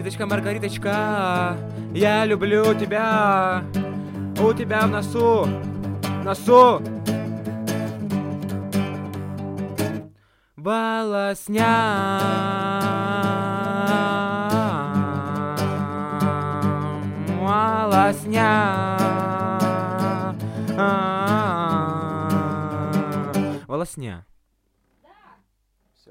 Маргариточка, Маргариточка, я люблю тебя. У тебя в носу, волосня. Волосня.